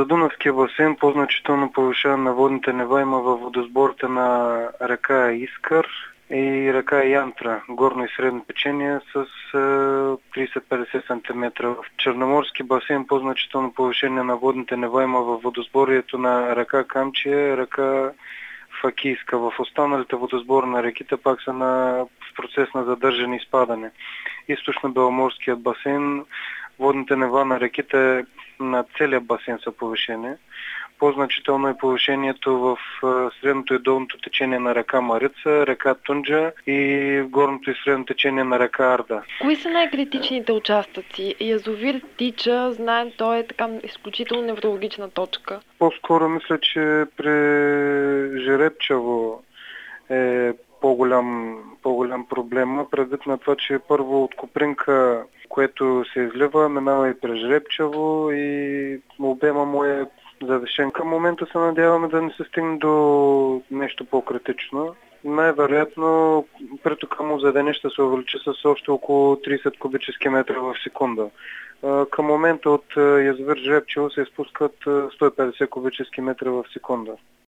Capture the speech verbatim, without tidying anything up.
За Дунавския басейн по-значително повишаване на водните нива има във водосборите на река Искър и река Янтра, горно и средно течение с трийсет до петдесет сантиметра. В Черноморски басейн по-значително повишение на водните нива има във водосборието на река Камчия, река Факийска. В останалите водосбори на реките пак са на, в процес на задържане и спадане. Източно-беломорският басейн, водните нива на реките на целия басейн са повишени. По-значително е повишението в средното и долното течение на река Марица, река Тунджа и горното и средно течение на река Арда. Кои са най-критичните участъци? Язовир Тича, знаем, той е така изключително неврологична точка. По-скоро мисля, че при Жеребчево е по-голям, по-голям проблем, предвид на това, че първо от Копринка, което се излива, минава и през Жеребчево и обема му е завишен. Към момента се надяваме да не се стигне до нещо по-критично. Най-вероятно притока му за ден ще се увеличи с още около трийсет кубически метра в секунда. Към момента от язовир Жребчево се изпускат сто и петдесет кубически метра в секунда.